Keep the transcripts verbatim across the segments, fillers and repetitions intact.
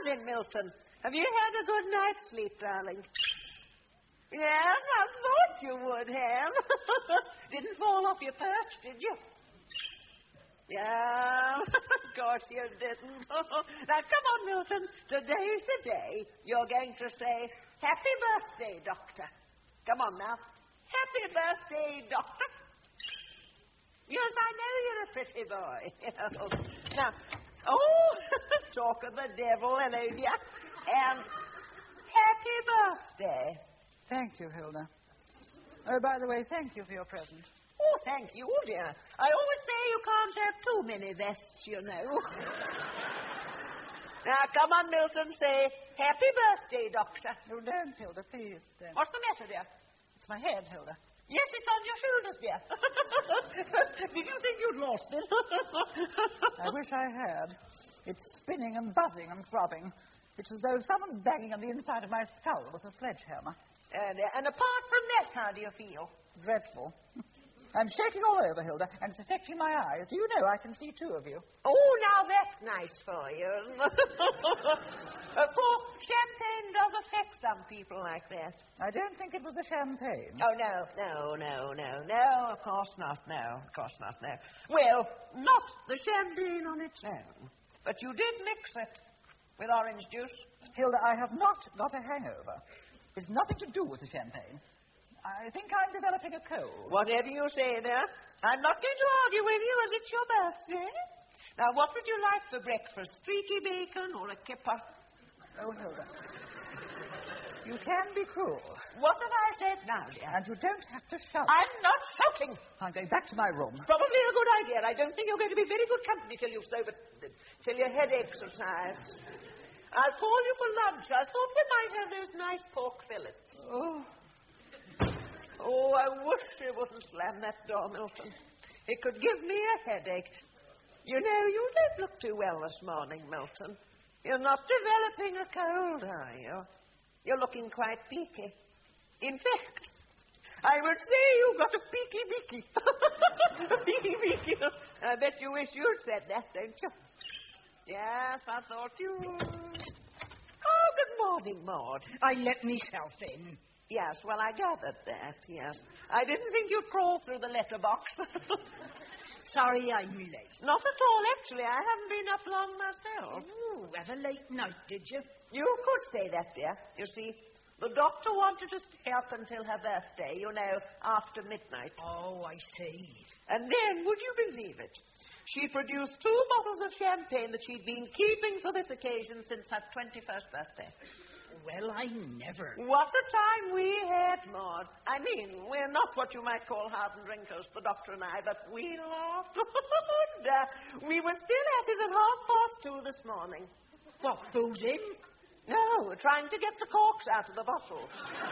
morning, Milton. Have you had a good night's sleep, darling? Yes, I thought you would have. Didn't fall off your perch, did you? Yeah, of course you didn't. Now, come on, Milton. Today's the day you're going to say, Happy birthday, Doctor. Come on now. Happy birthday, Doctor. Yes, I know you're a pretty boy. Now, oh, talk of the devil, hello, dear. And happy birthday. Thank you, Hilda. Oh, by the way, thank you for your present. Oh, thank you, dear. I always say you can't have too many vests, you know. Now, come on, Milton, say, Happy birthday, Doctor. Oh, don't, Hilda, please. Don't. What's the matter, dear? It's my head, Hilda. Yes, it's on your shoulders, dear. Did you think you'd lost it? I wish I had. It's spinning and buzzing and throbbing. It's as though someone's banging on the inside of my skull with a sledgehammer. And, uh, and apart from that, how do you feel? Dreadful. I'm shaking all over, Hilda, and it's affecting my eyes. Do you know I can see two of you? Oh, now that's nice for you. Of course, champagne does affect some people like that. I don't think it was the champagne. Oh, no, no, no, no, no, of course not, no, of course not, no. Well, not the champagne on its own, but you did mix it with orange juice. Hilda, I have not got a hangover. It's nothing to do with the champagne. I think I'm developing a cold. Whatever you say there. I'm not going to argue with you as it's your birthday. Now, what would you like for breakfast? Streaky bacon or a kipper? Oh, Hilda. You can be cruel. What have I said now, dear? And you don't have to shout. I'm not shouting. I'm going back to my room. Probably a good idea. I don't think you're going to be very good company till you've sobered, till your headaches subside. I'll call you for lunch. I thought we might have those nice pork fillets. Oh. Oh, I wish you wouldn't slam that door, Milton. It could give me a headache. You know, you don't look too well this morning, Milton. You're not developing a cold, are you? You're looking quite peaky. In fact, I would say you've got a peaky beaky. A peaky beaky. I bet you wish you'd said that, don't you? Yes, I thought you... Oh, good morning, Maud. I let myself in. Yes, well, I gathered that, yes. I didn't think you'd crawl through the letterbox. Sorry I'm late. Not at all, actually. I haven't been up long myself. Oh, have a late night, did you? You could say that, dear. You see, the doctor wanted to stay up until her birthday, you know, after midnight. Oh, I see. And then, would you believe it? She produced two bottles of champagne that she'd been keeping for this occasion since her twenty-first birthday. Well, I never. What a time we had, Maud. I mean, we're not what you might call hardened drinkers, the doctor and I, but we laughed. And, uh, we were still at it at half past two this morning. What, booze in? No, we're trying to get the corks out of the bottle.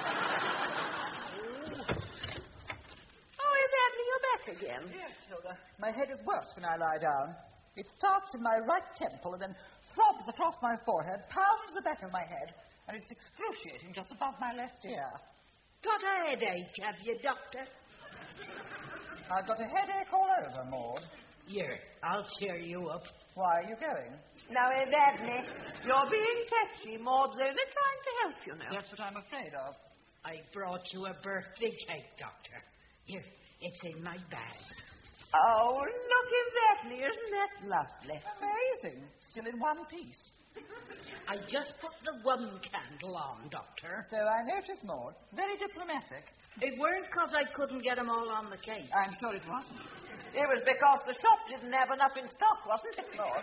Oh, Evangeline, you're back again. Yes, Hilda. My head is worse when I lie down. It starts in my right temple and then throbs across my forehead, pounds the back of my head, and it's excruciating just above my left ear. Got a headache, have you, Doctor? I've got a headache all over, Maud. Here, I'll cheer you up. Why are you going? Now, Evangeline, you're being touchy. Maud's only trying to help you now. That's what I'm afraid of. I brought you a birthday cake, Doctor. Here, it's in my bag. Oh, look, Evangeline, isn't that lovely? Amazing. Still in one piece. I just put the one candle on, Doctor. So I noticed, Maud. Very diplomatic. It weren't because I couldn't get them all on the cake. I'm sure it wasn't. It was because the shop didn't have enough in stock, wasn't it, Maud?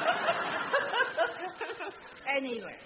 Anyway,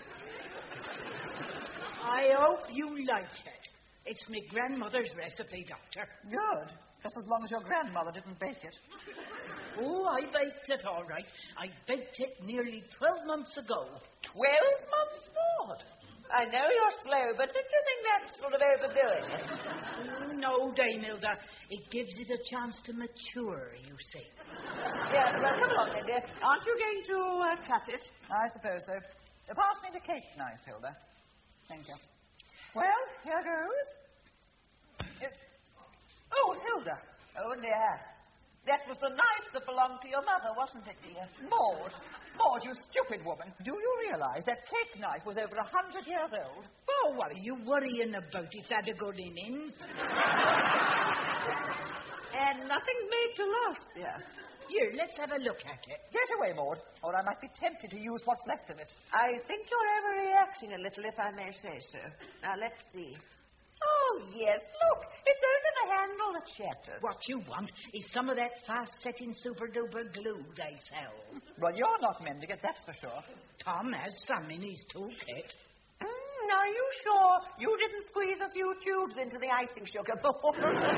I hope you like it. It's my grandmother's recipe, Doctor. Good. Just as long as your grandmother didn't bake it. Oh, I baked it all right. I baked it nearly twelve months ago. Twelve months, Maud? I know you're slow, but don't you think that's sort of overdoing it? Oh, no, Dame Hilda. It gives it a chance to mature, you see. Yeah, well, come along then, dear. Aren't you going to uh, cut it? I suppose so. Uh, pass me the cake knife, Hilda. Thank you. Well, here goes. It... Oh, Hilda. Oh, dear. That was the knife that belonged to your mother, wasn't it, dear? Maud, Maud, you stupid woman. Do you realise that cake knife was over a hundred years old? Oh, what are you worrying about? It's had a good innings. And nothing's made to last, dear. Here, let's have a look at it. Get away, Maud, or I might be tempted to use what's left of it. I think you're overreacting a little, if I may say so. Now, let's see. Oh, yes, look. It's only the handle that's shattered. What you want is some of that fast-setting super-duper glue they sell. Well, you're not mending it, that's for sure. Tom has some in his toolkit. Mm, are you sure you didn't squeeze a few tubes into the icing sugar bowl?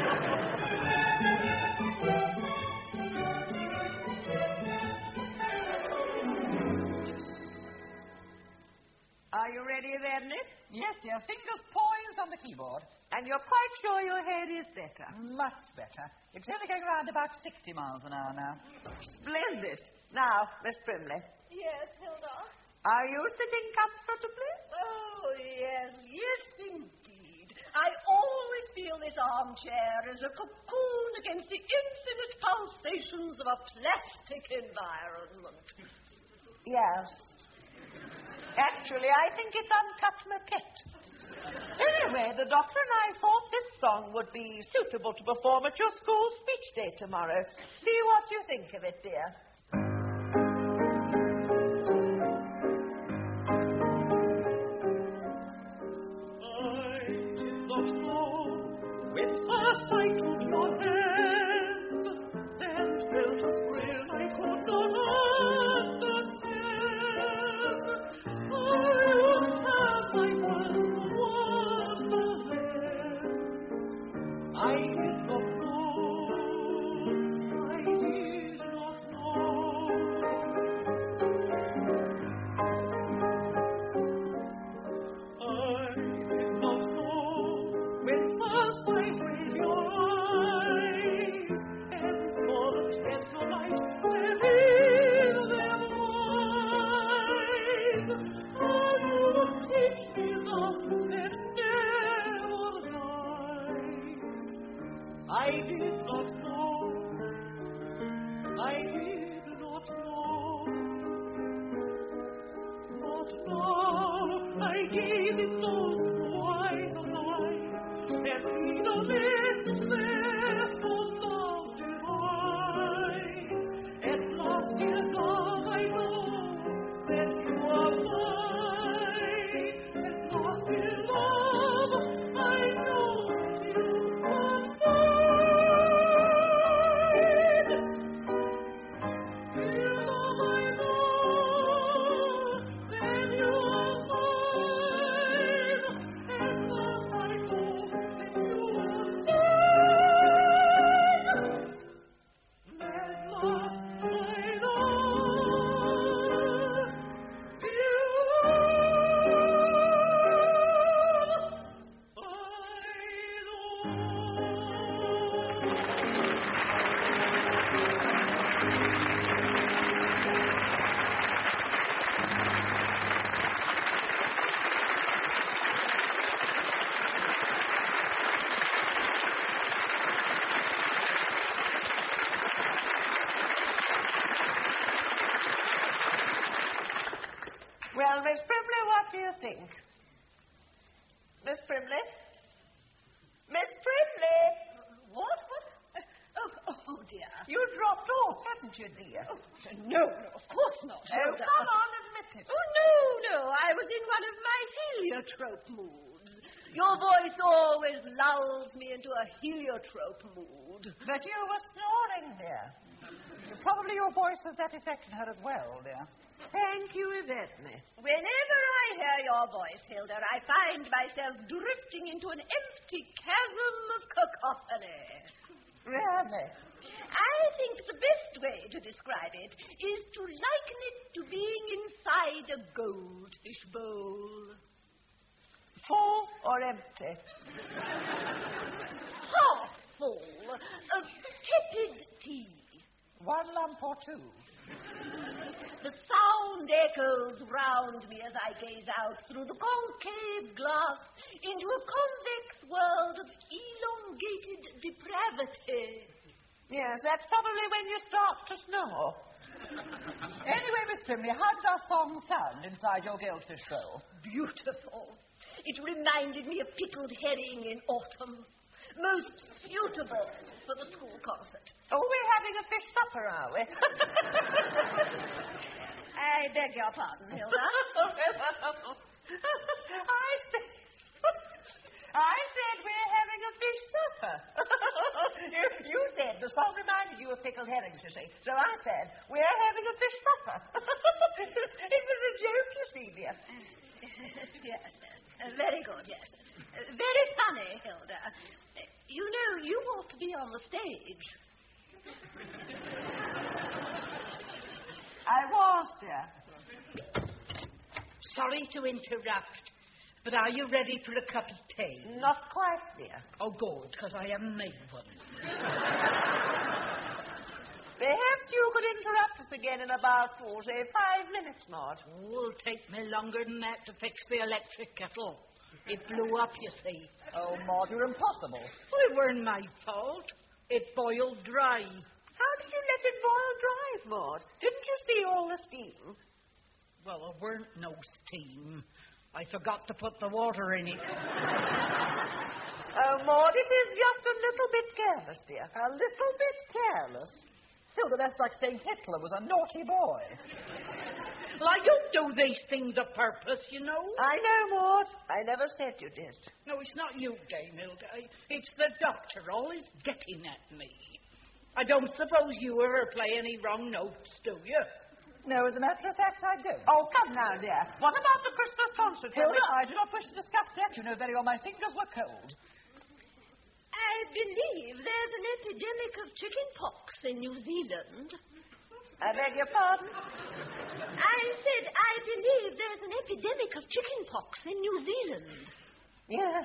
Are you ready, Edna? Yes, dear. Fingers poised on the keyboard. And you're quite sure your head is better? Much better. It's only going around about sixty miles an hour now. Splendid. Now, Miss Primley. Yes, Hilda? Are you sitting comfortably? Oh, yes, yes, indeed. I always feel this armchair as a cocoon against the infinite pulsations of a plastic environment. Yes. Actually, I think it's uncut maquette. Anyway, the doctor and I thought this song would be suitable to perform at your school speech day tomorrow. See what you think of it, dear. I did not know when first I took your hand and felt a thrill I could not understand. I did not know, I did not know. I did not know when first I read your eyes and saw the tender light within them eyes. How you would teach me love that never dies. I did not know, I did not know, but now I gaze in those two eyes of mine and read a message there for love divine. At last, dear love, I know that you are mine. At last, dear love, I know that you are mine. Well, Miss Primley, what do you think? Miss Primley? Miss Primley! What? What? Oh, oh, dear. You dropped off, haven't you, dear? Oh, no, no, of course not. Oh, Hilda. come on, admit it. Oh, no, no. I was in one of my heliotrope moods. Your voice always lulls me into a heliotrope mood. But you were snoring, dear. Probably your voice has that effect on her as well, dear. Thank you, Yvette. Whenever I hear your voice, Hilda, I find myself drifting into an empty chasm of cacophony. Really? I think the best way to describe it is to liken it to being inside a goldfish bowl. Full or empty? Half full of tepid tea. One lump or two. The sound echoes round me as I gaze out through the concave glass into a convex world of elongated depravity. Yes, that's probably when you start to snore. Anyway, Miss Primley, how did our song sound inside your goldfish bowl? Beautiful. It reminded me of pickled herring in autumn. Most suitable for the school concert. Oh, we're having a fish supper, are we? I beg your pardon, Hilda. I said... I said we're having a fish supper. you, you said the song reminded you of pickled herrings, you see. So I said we're having a fish supper. It was a joke, you see, dear. Yes, uh, very good, yes. Uh, very funny, Hilda. Uh, you know, you ought to be on the stage. I was, dear. Sorry to interrupt, but are you ready for a cup of tea? Not quite, dear. Oh, good, because I haven't made one. Perhaps you could interrupt us again in about, oh, say, five minutes, Maud. Oh, it'll take me longer than that to fix the electric kettle. It blew up, you see. Oh, Maud, you're impossible. Well, it weren't my fault. It boiled dry. How did you let it boil dry, Maud? Didn't you see all the steam? Well, there weren't no steam. I forgot to put the water in it. Oh, Maud, it is just a little bit careless, dear. A little bit careless? Hilda, that's like saying Hitler was a naughty boy. Well, I don't do these things a purpose, you know. I know, Maud. I never said you did. No, it's not you, Dame Hilda. It's the doctor always getting at me. I don't suppose you ever play any wrong notes, do you? No, as a matter of fact, I don't. Oh, come now, dear. What about the Christmas concert? Hilda, I do not wish to discuss that. You know very well my fingers were cold. I believe there's an epidemic of chickenpox in New Zealand. I beg your pardon? I said I believe there's an epidemic of chickenpox in New Zealand. Yes.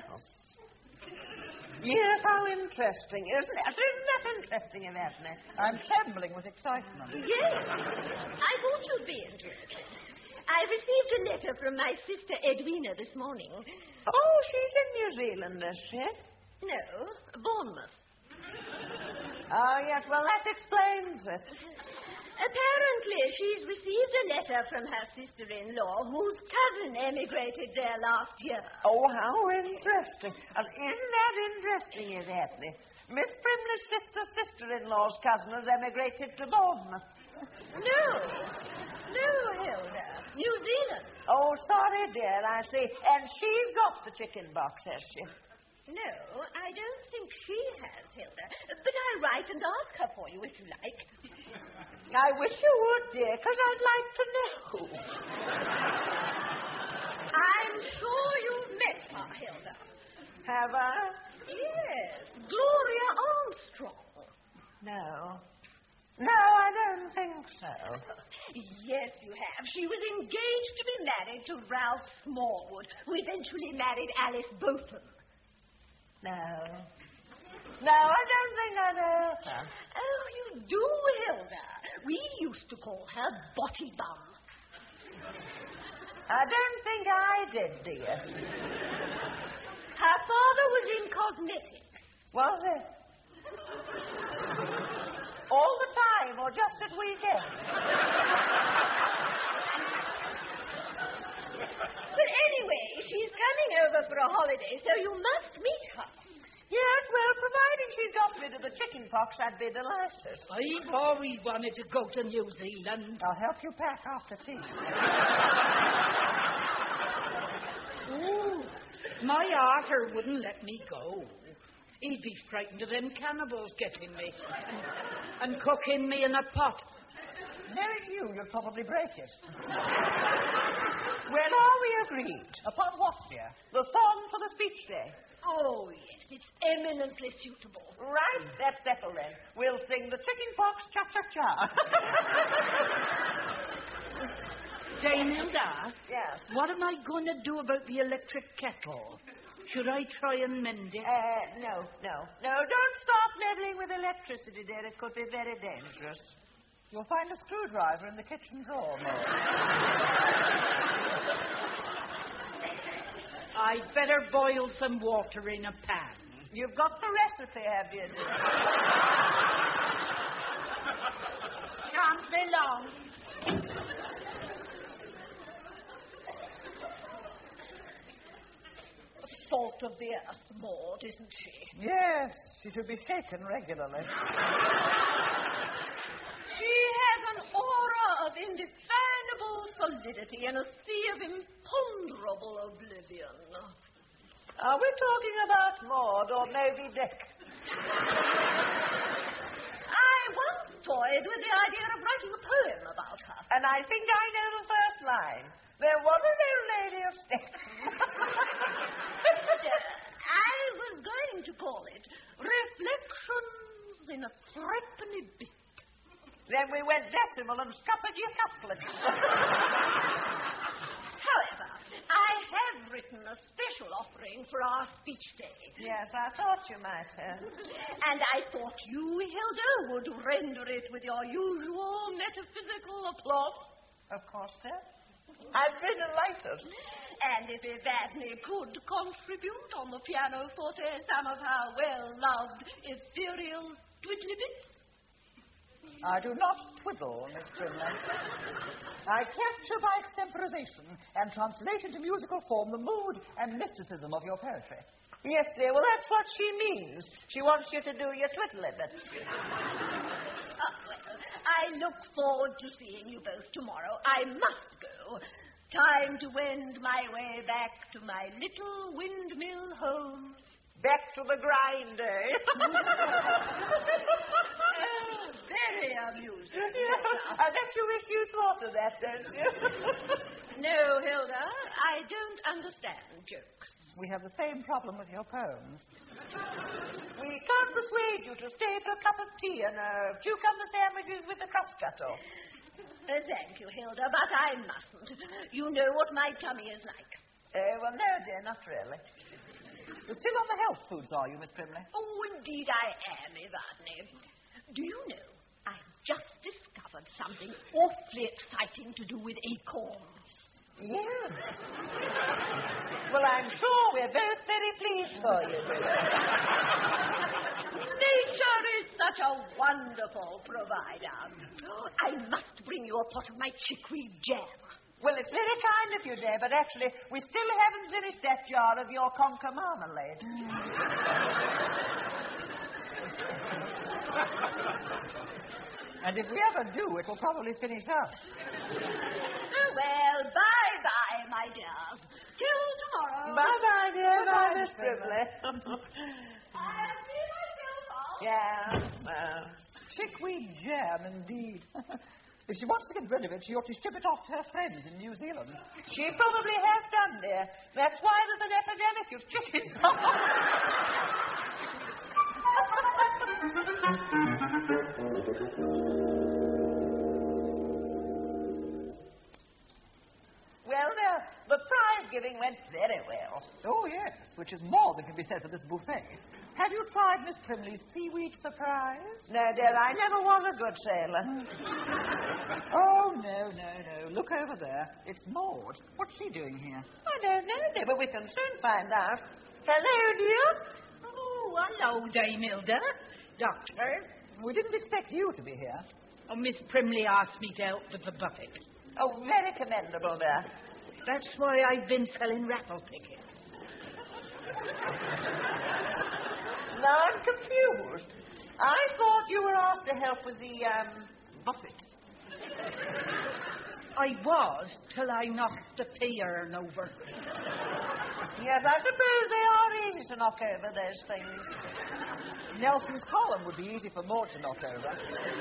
Yes, how interesting. Isn't that, isn't that interesting, Evadne? I'm trembling with excitement. Yes. I thought you'd be interested. I received a letter from my sister Edwina this morning. Oh, she's in New Zealand, is she? No, Bournemouth. Oh, yes, well, that explains it. Apparently, she's received a letter from her sister-in-law, whose cousin emigrated there last year. Oh, how interesting. Uh, isn't that interesting, Evadne? Miss Primley's sister's sister-in-law's cousin has emigrated to Bournemouth. No. No, Hilda. New Zealand. Oh, sorry, dear, I see. And she's got the chicken box, has she? No, I don't think she has, Hilda. But I'll write and ask her for you if you like. I wish you would, dear, because I'd like to know. I'm sure you've met her, Hilda. Have I? Yes, Gloria Armstrong. No. No, I don't think so. Yes, you have. She was engaged to be married to Ralph Smallwood, who eventually married Alice Botham. No. No, I don't think I know her. Oh, you do, Hilda. We used to call her Botty Bum. I don't think I did, dear. Her father was in cosmetics. Was it? All the time, or just at weekends? But anyway, she's coming over for a holiday, so you must meet her. Yes, well, providing she's got rid of the chicken pox, I'd be delighted. I've always wanted to go to New Zealand. I'll help you pack after tea. Ooh, my Arthur wouldn't let me go. He'd be frightened of them cannibals getting me and, and cooking me in a pot. Knowing you, you'd probably break it. Well, are we agreed? Upon what, dear? The song for the speech day. Oh, yes, it's eminently suitable. Right, that's settled then. We'll sing the chicken pox cha-cha-cha. Dame Hilda? Yes. What am I going to do about the electric kettle? Should I try and mend it? Uh, no, no. No, don't start meddling with electricity, dear. It could be very dangerous. You'll find a screwdriver in the kitchen drawer, Maud. I'd better boil some water in a pan. You've got the recipe, have you, dear? Can't be long. Salt of the earth, Maud, isn't she? Yes, she should be shaken regularly. She has an aura of indefinable solidity and a sea of imponderable oblivion. Are we talking about Maud or Moby Dick? I once toyed with the idea of writing a poem about her. And I think I know the first line. There was an old lady of Stetson. I was going to call it Reflections in a Threepenny Bit. Then we went decimal and scuppered your couplets. However, I have written a special offering for our speech day. Yes, I thought you might have. And I thought you, Hilda, would render it with your usual metaphysical aplomb. Of course, sir. I've been delighted. And if Evadne could contribute on the pianoforte some of her well-loved ethereal twiddly bits. I do not twiddle, Miss Primley. I capture by extemporization and translate into musical form the mood and mysticism of your poetry. Yes, dear, well, that's what she means. She wants you to do your twiddly bits. Ah, well, I look forward to seeing you both tomorrow. I must go. Time to wend my way back to my little windmill home. Back to the grinder. Oh, very amusing. Yeah, I bet you wish you thought of that, don't you? No, Hilda, I don't understand jokes. We have the same problem with your poems. We can't persuade you to stay for a cup of tea and uh, cucumber sandwiches with the crust cut off. Uh, thank you, Hilda, but I mustn't. You know what my tummy is like. Uh, well, no, dear, not really. Still on the health foods, are you, Miss Primley? Oh, indeed I am, Evadne. Do you know, I've just discovered something awfully exciting to do with acorns. Yeah. Well, I'm sure we're both very pleased for you. Nature is such a wonderful provider. I must bring you a pot of my chickweed jam. Well, it's very kind of you, dear, but actually, we still haven't finished that jar of your conker marmalade. And if we ever do, it will probably finish us. Oh, well, bye-bye, my dears. Till tomorrow. Bye-bye, dear. Bye, Miss Primley. I'll see myself off. Yeah. Well. Chickweed jam, indeed. If she wants to get rid of it, she ought to ship it off to her friends in New Zealand. She probably has done, dear. That's why there's an epidemic of chicken Well, the, the prize giving went very well. Oh, yes, which is more than can be said for this buffet. Have you tried Miss Primley's seaweed surprise? No, dear, I never was a good sailor. Oh, no, no, no. Look over there. It's Maud. What's she doing here? I don't know, dear, but we can soon find out. Hello, dear. Oh, hello, Dame Hilda. Doctor. We didn't expect you to be here. Oh, Miss Primley asked me to help with the buffet. Oh, very commendable, dear. That's why I've been selling raffle tickets. Now I'm confused. I thought you were asked to help with the, um, buffet. I was, till I knocked the tea urn over. Yes, I suppose they are easy to knock over, those things. Nelson's column would be easy for Maud to knock over.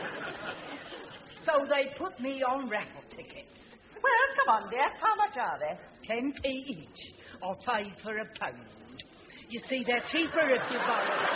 So they put me on raffle tickets. Well, come on, dear. How much are they? Ten p each, or five for a pound. You see, they're cheaper if you buy them.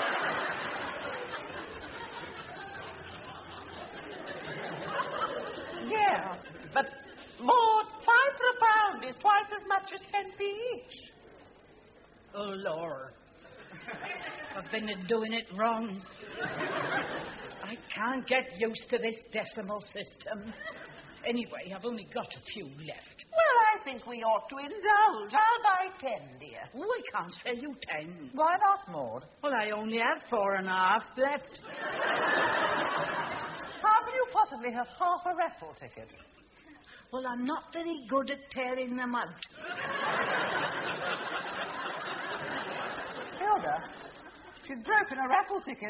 Yes, but Maud, five for a pound is twice as much as ten p each. Oh, Lord. I've been doing it wrong. I can't get used to this decimal system. Anyway, I've only got a few left. Well, I think think we ought to indulge. I'll buy ten, dear. Oh, I can't sell you ten. Why not, Maud? Well, I only have four and a half left. How can you possibly have half a raffle ticket? Well, I'm not very good at tearing them out. Hilda, she's broken a raffle ticket.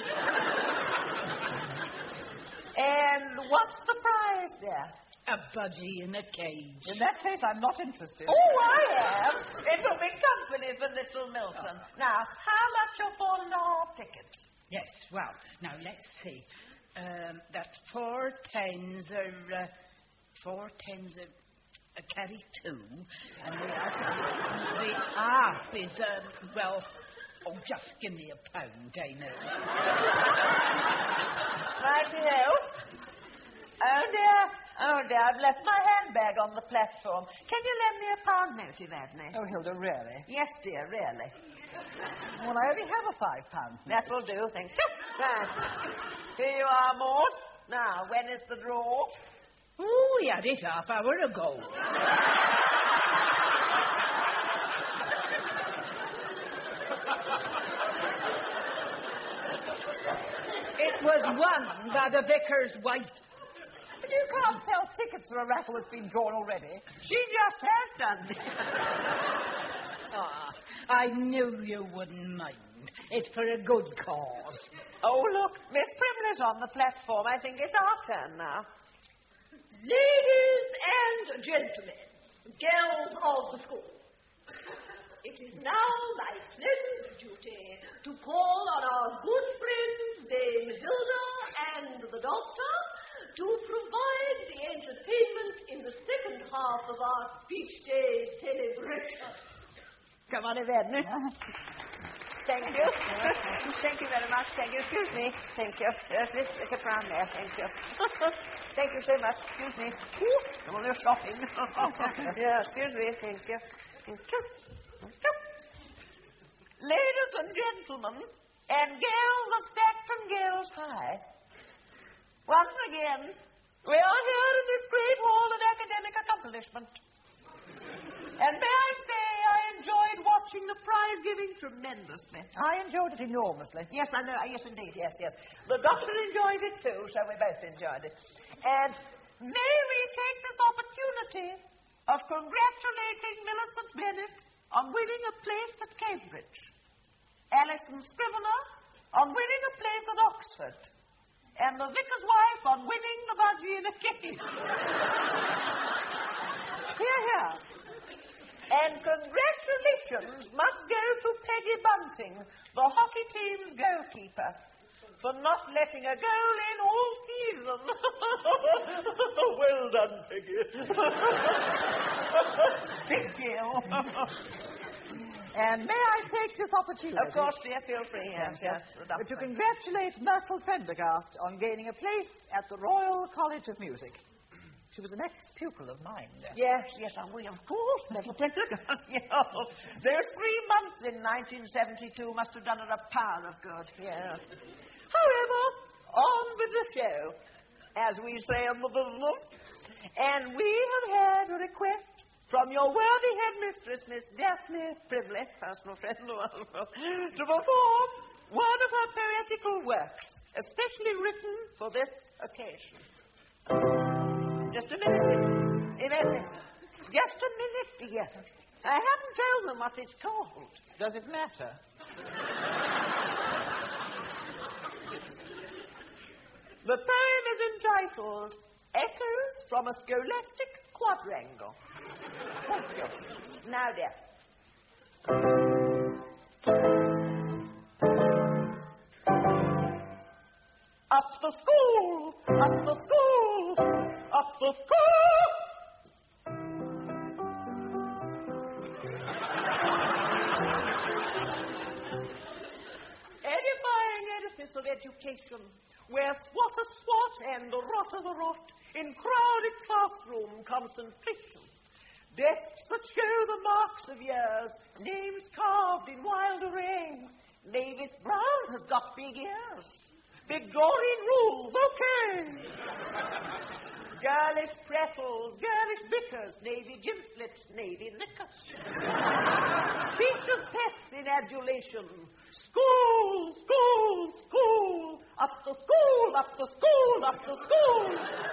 And what's the prize, dear? A budgie in a cage. In that case, I'm not interested. Oh, I am. It will be company for little Milton. Now, how much are four and a half tickets? Yes, well, now let's see. Um, that's four tens are... Uh, four tens are... Uh, carry two. And the, the half is, um, well... Oh, just give me a pound, I know. Righty-ho. Oh, dear. Oh, dear, I've left my handbag on the platform. Can you lend me a pound note, Evadne? Oh, Hilda, really? Yes, dear, really. Well, I only have a five pound. That will do, thank you. Right. Here you are, Maud. Now, when is the draw? Oh, we had it half hour ago. It was won by the vicar's wife. But you can't sell tickets for a raffle that's been drawn already. She just has done. Ah, I knew you wouldn't mind. It's for a good cause. Oh, look, Miss Primler's on the platform. I think it's our turn now. Ladies and gentlemen, girls of the school, it is now my pleasant duty to call on our good friends Dame Hilda and the Doctor to provide the entertainment in the second half of our speech day celebration. Come on, Evadne. Thank you. Thank you very much. Thank you. Excuse me. Thank you. Yes, this is a crown there. Thank you. Thank you so much. Excuse me. Ooh, I'm only stopping. Yeah, excuse me. Thank you. Thank you. Thank you. Ladies and gentlemen, and girls of Stackton Girls High, once again, we are here in this great hall of academic accomplishment. And may I say, I enjoyed watching the prize giving tremendously. I enjoyed it enormously. Yes, I know. Yes, indeed. Yes, yes. The doctor enjoyed it too, so we both enjoyed it. And may we take this opportunity of congratulating Millicent Bennett on winning a place at Cambridge, Alison Scrivener on winning a place at Oxford, and the vicar's wife on winning the budgie in a cage. Here, here. And congratulations must go to Peggy Bunting, the hockey team's goalkeeper, for not letting a goal in all season. Well done, Peggy. Big deal. And may I take this opportunity... Of course, dear, feel free. Yes, yes. To congratulate Myrtle Prendergast on gaining a place at the Royal College of Music. She was an ex-pupil of mine. Yes, yes, I will, of course. Myrtle Prendergast. Yes. Those three months in nineteen seventy-two must have done her a pile of good. Yes. However, on with the show, as we say in the business. And we have had a request from your worthy headmistress, Miss Daphne Primley, personal friend, to perform one of her poetical works, especially written for this occasion. Just a minute. A minute. Just a minute, dear. I haven't told them what it's called. Does it matter? The poem is entitled Echoes from a Scholastic Quadrangle. Thank you. Now, dear. Up the school, up the school, up the school. Edifying edifice of education, where swat a swat and rot a rot, in crowded classroom concentration. Desks that show the marks of years, names carved in wild array. Mavis Brown has got big ears. Victorian rules, okay. Girlish pretzels, girlish bickers, navy gym slips, navy knickers. Teachers' pets in adulation. School, school, school. Up the school, up the school, up the school.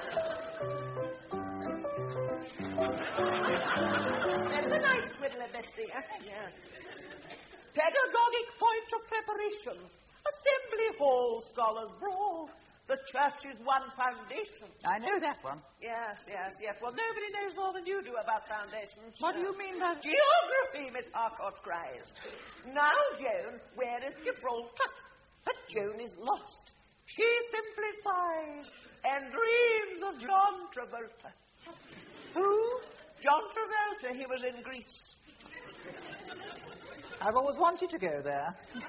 And the nice twiddler, Betsy. Yes. Pedagogic point of preparation. Assembly hall, scholars brawl. The church is one foundation. I know that one. Yes, yes, yes. Well, nobody knows more than you do about foundations. What do you mean by... Geography, Miss Harcourt cries. Now, Joan, where is Gibraltar? But Joan is lost. She simply sighs and dreams of John Travolta. Who? John Travolta. He was in Greece. I've always wanted to go there.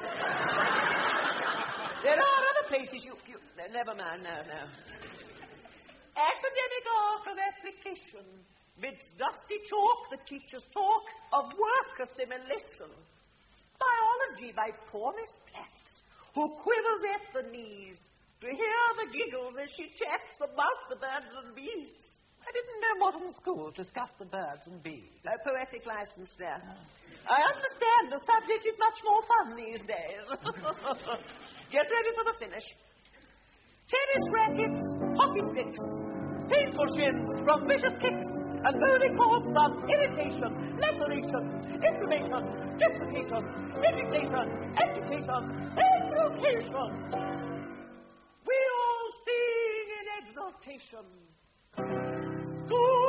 There are other places you... you never mind, no, no. Academic art of application. Midst dusty chalk, the teachers talk of work assimilation. Biology by poor Miss Platts, who quivers at the knees to hear the giggles as she chats about the birds and bees. I didn't know modern schools discussed the birds and bees. No poetic license there. I understand the subject is much more fun these days. Get ready for the finish. Tennis rackets, hockey sticks, painful shins from vicious kicks, and bony cause of irritation, laceration, inflammation, dislocation, indignation, education, education. We all sing in exultation. School!